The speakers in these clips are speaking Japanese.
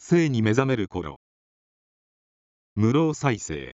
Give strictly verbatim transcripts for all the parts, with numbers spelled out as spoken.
生に目覚める頃。無老再生。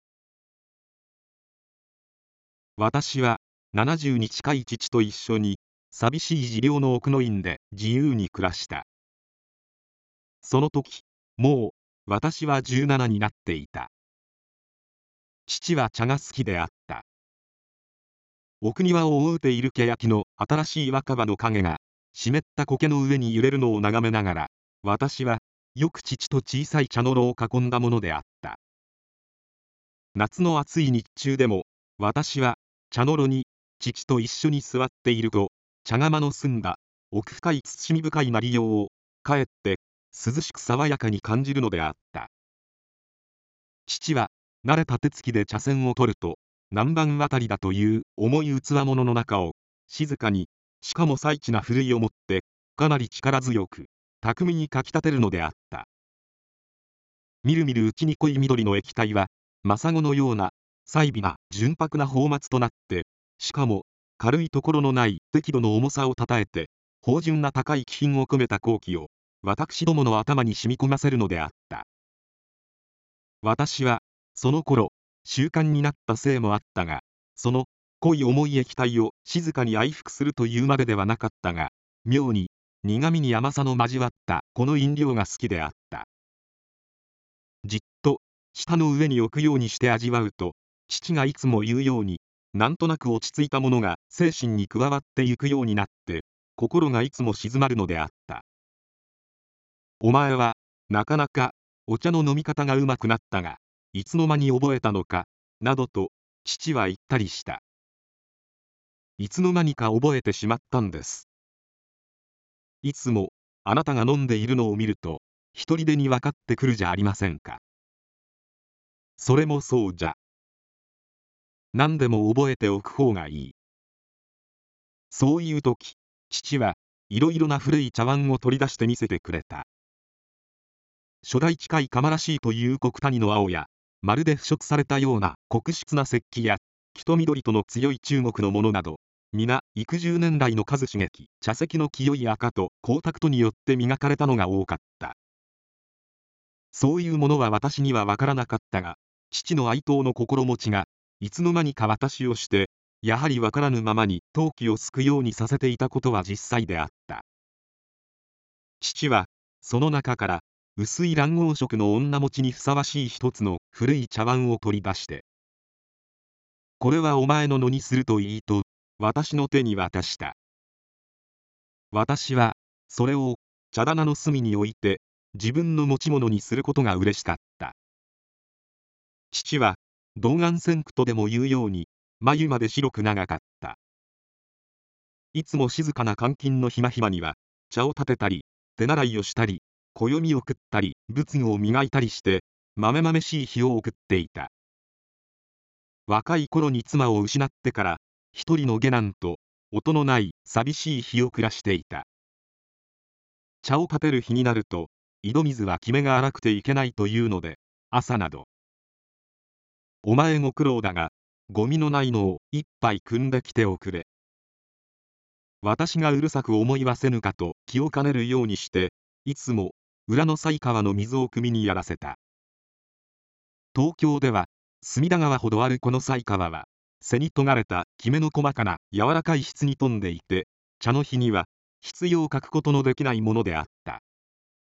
私はななじゅうに近い父と一緒に寂しい寺寮の奥の院で自由に暮らした。その時、もう私はじゅうななになっていた。父は茶が好きであった。奥庭を覆うている欅の新しい若葉の影が湿った苔の上に揺れるのを眺めながら、私はよく父と小さい茶の炉を囲んだものであった。夏の暑い日中でも私は茶の炉に父と一緒に座っていると、茶釜の澄んだ奥深い慎み深い鳴りようをかえって涼しく爽やかに感じるのであった。父は慣れた手つきで茶筅を取ると、南蛮渡りだという重い器物の中を静かに、しかも細緻なふるいを持ってかなり力強く巧みにかきたてるのであった。みるみるうちに濃い緑の液体はマサゴのような細微な純白な泡沫となって、しかも軽いところのない適度の重さをたたえて、芳醇な高い気品を込めた香気を私どもの頭に染み込ませるのであった。私はその頃習慣になったせいもあったが、その濃い重い液体を静かに愛服するというまでではなかったが、妙に苦みに甘さの交わったこの飲料が好きであった。じっと舌の上に置くようにして味わうと、父がいつも言うように、なんとなく落ち着いたものが精神に加わってゆくようになって、心がいつも静まるのであった。お前はなかなかお茶の飲み方がうまくなったが、いつの間に覚えたのか、などと父は言ったりした。いつの間にか覚えてしまったんです。いつもあなたが飲んでいるのを見ると、一人でに分かってくるじゃありませんか。それもそうじゃ。何でも覚えておく方がいい。そういう時、父はいろいろな古い茶碗を取り出して見せてくれた。初代近い釜らしいという黒谷の青や、まるで腐食されたような黒質な石器や、黄と緑との強い中国のものなど、皆幾十年来の数刺激茶石の清い赤と光沢とによって磨かれたのが多かった。そういうものは私には分からなかったが、父の愛党の心持ちがいつの間にか私をして、やはり分からぬままに陶器をすくようにさせていたことは実際であった。父はその中から薄い卵黄色の女持ちにふさわしい一つの古い茶碗を取り出して、これはお前ののにするといいと私の手に渡した。私はそれを茶棚の隅に置いて自分の持ち物にすることが嬉しかった。父は童顔線句とでも言うように眉まで白く長かった。いつも静かな監禁のひまひまには茶を立てたり手習いをしたり暦を食ったり仏具を磨いたりして豆々しい日を送っていた。若い頃に妻を失ってから一人の下男と音のない寂しい日を暮らしていた。茶を立てる日になると井戸水はきめが荒くていけないというので、朝などお前ご苦労だがゴミのないのを一杯汲んできておくれ。私がうるさく思いはせぬかと気を兼ねるようにしていつも裏の犀川の水を汲みにやらせた。東京では隅田川ほどあるこの犀川は背に尖れたきめの細かな柔らかい質に富んでいて、茶の日には必要欠くことのできないものであった。